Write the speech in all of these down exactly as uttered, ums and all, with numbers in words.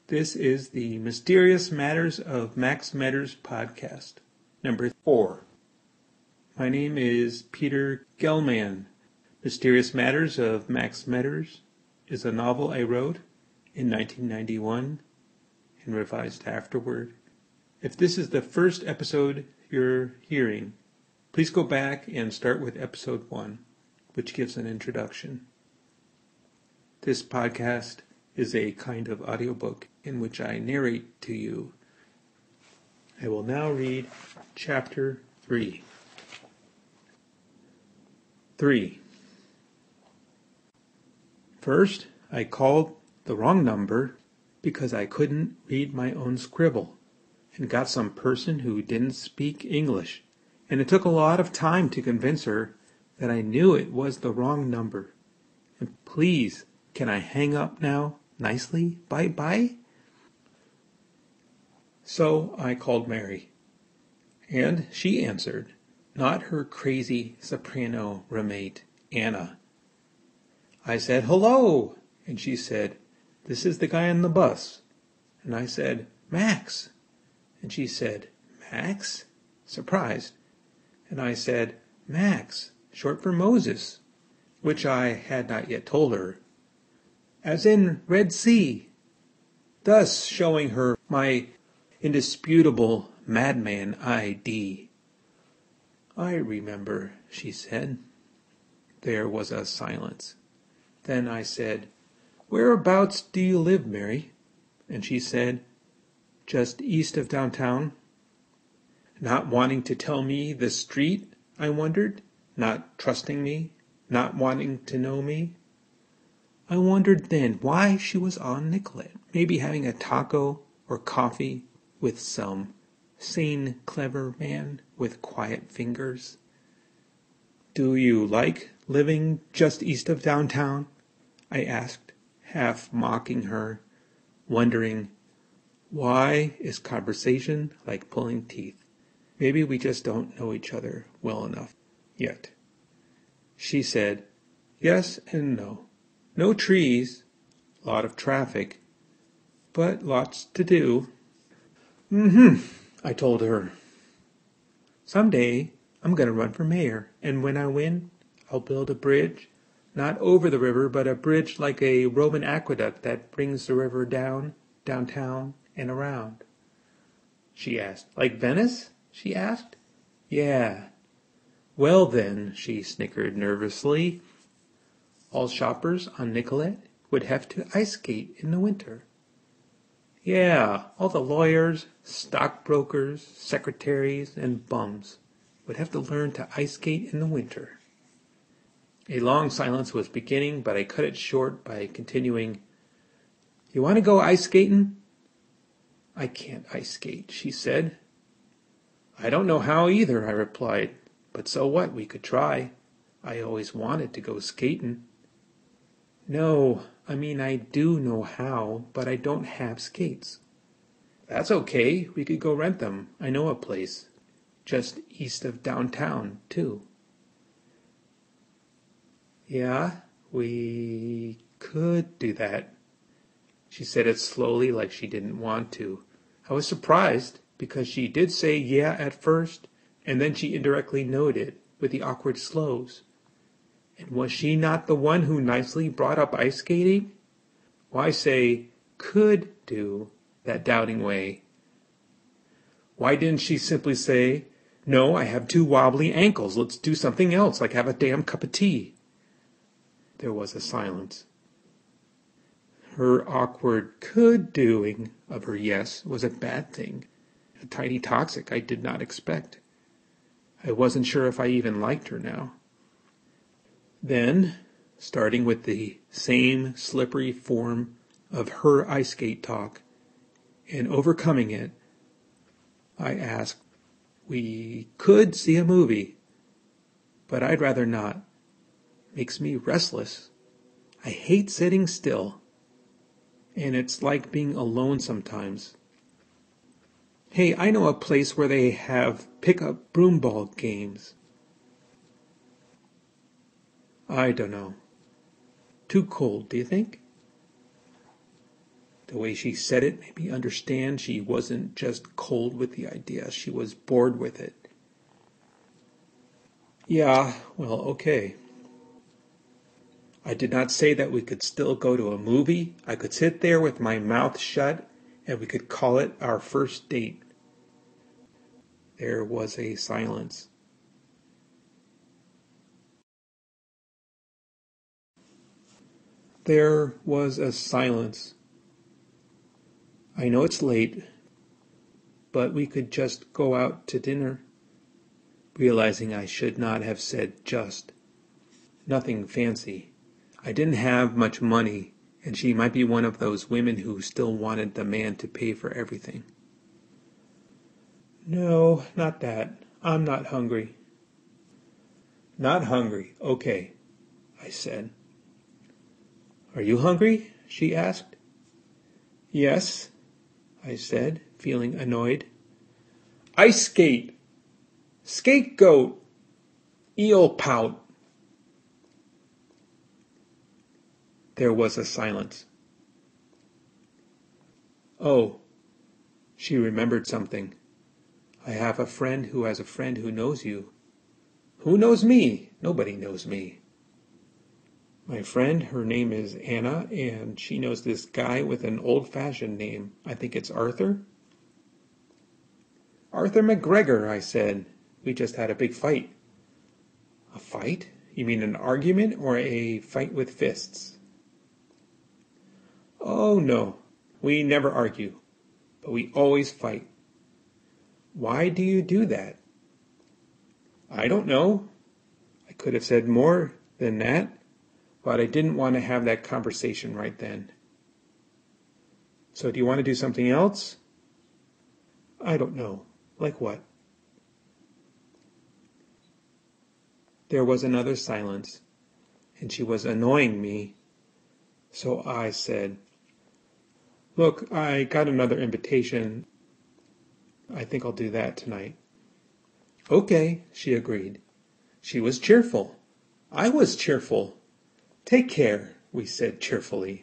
This is the Mysterious Matters of Max Metters podcast, number four. My name is Peter Gelman. Mysterious Matters of Max Metters is a novel I wrote in nineteen ninety-one and revised afterward. If this is the first episode you're hearing, please go back and start with episode one, which gives an introduction. This podcast is a kind of audiobook in which I narrate to you. I will now read chapter three. Three. First, I called the wrong number because I couldn't read my own scribble and got some person who didn't speak English, and it took a lot of time to convince her that I knew it was the wrong number. And please, can I hang up now? Nicely? Bye-bye? So I called Mary, and she answered, not her crazy soprano roommate, Anna. I said, hello, and she said, this is the guy on the bus. And I said, Max. And she said, Max? Surprised. And I said, Max, short for Moses, which I had not yet told her, as in Red Sea, thus showing her my indisputable madman I D. I remember, she said. There was a silence. Then I said, whereabouts do you live, Mary? And she said, just east of downtown. Not wanting to tell me the street, I wondered, not trusting me, not wanting to know me. I wondered then why she was on Nicollet, maybe having a taco or coffee with some sane, clever man with quiet fingers. Do you like living just east of downtown? I asked, half mocking her, wondering, why is conversation like pulling teeth? Maybe we just don't know each other well enough yet. She said, yes and no. No trees, lot of traffic, but lots to do. Mm-hmm, I told her. Someday I'm going to run for mayor, and when I win, I'll build a bridge, not over the river, but a bridge like a Roman aqueduct that brings the river down, downtown, and around. She asked, like Venice? She asked. Yeah. Well then, she snickered nervously. All shoppers on Nicollet would have to ice skate in the winter. Yeah, all the lawyers, stockbrokers, secretaries, and bums would have to learn to ice skate in the winter. A long silence was beginning, but I cut it short by continuing, you want to go ice skating? I can't ice skate, she said. I don't know how either, I replied, but so what, we could try. I always wanted to go skating. No, I mean I do know how, but I don't have skates. That's okay, we could go rent them. I know a place, just east of downtown, too. Yeah, we could do that. She said it slowly like she didn't want to. I was surprised, because she did say yeah at first, and then she indirectly noted with the awkward slows. And was she not the one who nicely brought up ice skating? Why say, could do, that doubting way? Why didn't she simply say, no, I have two wobbly ankles, let's do something else, like have a damn cup of tea? There was a silence. Her awkward could-doing of her yes was a bad thing, a tiny toxic I did not expect. I wasn't sure if I even liked her now. Then, starting with the same slippery form of her ice skate talk, and overcoming it, I asked, we could see a movie, but I'd rather not. Makes me restless. I hate sitting still, and it's like being alone sometimes. Hey, I know a place where they have pick-up broomball games. I don't know. Too cold, do you think? The way she said it made me understand she wasn't just cold with the idea, she was bored with it. Yeah, well, okay. I did not say that we could still go to a movie. I could sit there with my mouth shut and we could call it our first date. There was a silence. There was a silence. I know it's late, but we could just go out to dinner. Realizing I should not have said just. Nothing fancy. I didn't have much money, and she might be one of those women who still wanted the man to pay for everything. No, not that. I'm not hungry. Not hungry, okay, I said. Are you hungry? She asked. Yes, I said, feeling annoyed. Ice skate, scapegoat, eel pout. There was a silence. Oh, she remembered something. I have a friend who has a friend who knows you. Who knows me? Nobody knows me. My friend, her name is Anna, and she knows this guy with an old-fashioned name. I think it's Arthur. Arthur McGregor, I said. We just had a big fight. A fight? You mean an argument or a fight with fists? Oh, no. We never argue, but we always fight. Why do you do that? I don't know. I could have said more than that, but I didn't want to have that conversation right then. So do you want to do something else? I don't know. Like what? There was another silence, and she was annoying me. So I said, Look, I got another invitation. I think I'll do that tonight. Okay, she agreed. She was cheerful. I was cheerful. Take care, we said cheerfully.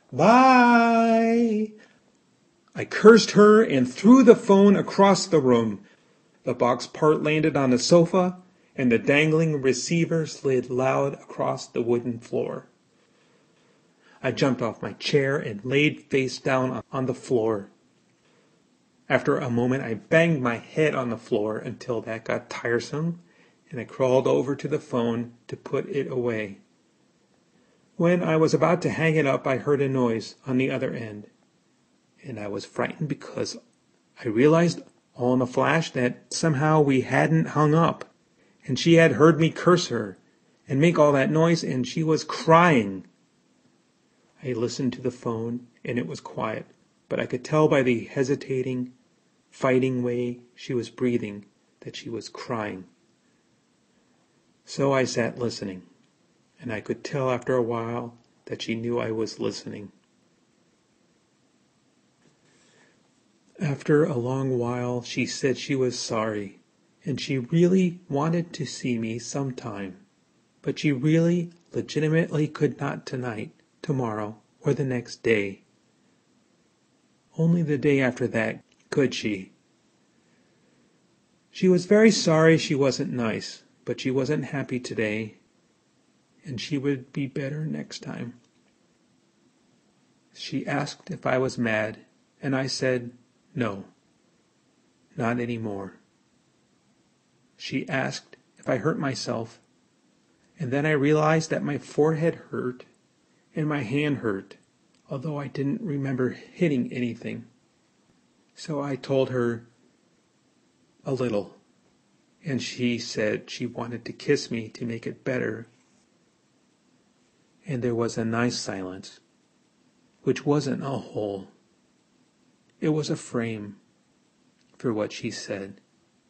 Bye! I cursed her and threw the phone across the room. The box part landed on the sofa, and the dangling receiver slid loud across the wooden floor. I jumped off my chair and laid face down on the floor. After a moment, I banged my head on the floor until that got tiresome, and I crawled over to the phone to put it away. When I was about to hang it up, I heard a noise on the other end, and I was frightened because I realized all in a flash that somehow we hadn't hung up, and she had heard me curse her and make all that noise, and she was crying. I listened to the phone, and it was quiet, but I could tell by the hesitating, fighting way she was breathing that she was crying. So I sat listening, and I could tell after a while that she knew I was listening. After a long while, she said she was sorry, and she really wanted to see me sometime, but she really, legitimately could not tonight, tomorrow, or the next day. Only the day after that could she. She was very sorry she wasn't nice, but she wasn't happy today, and she would be better next time. She asked if I was mad, and I said, no, not anymore. She asked if I hurt myself, and then I realized that my forehead hurt and my hand hurt, although I didn't remember hitting anything. So I told her a little, and she said she wanted to kiss me to make it better. And there was a nice silence, which wasn't a hole. It was a frame for what she said.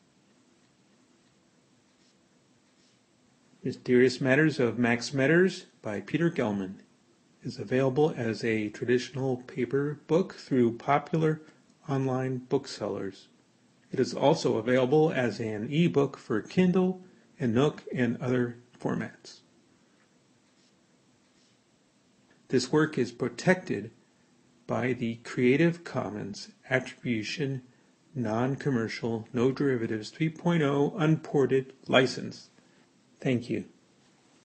Mysterious Matters of Max Metters by Peter Gelman is available as a traditional paper book through popular online booksellers. It is also available as an e-book for Kindle and Nook and other formats. This work is protected by the Creative Commons Attribution Non-Commercial No Derivatives three point oh Unported License. Thank you.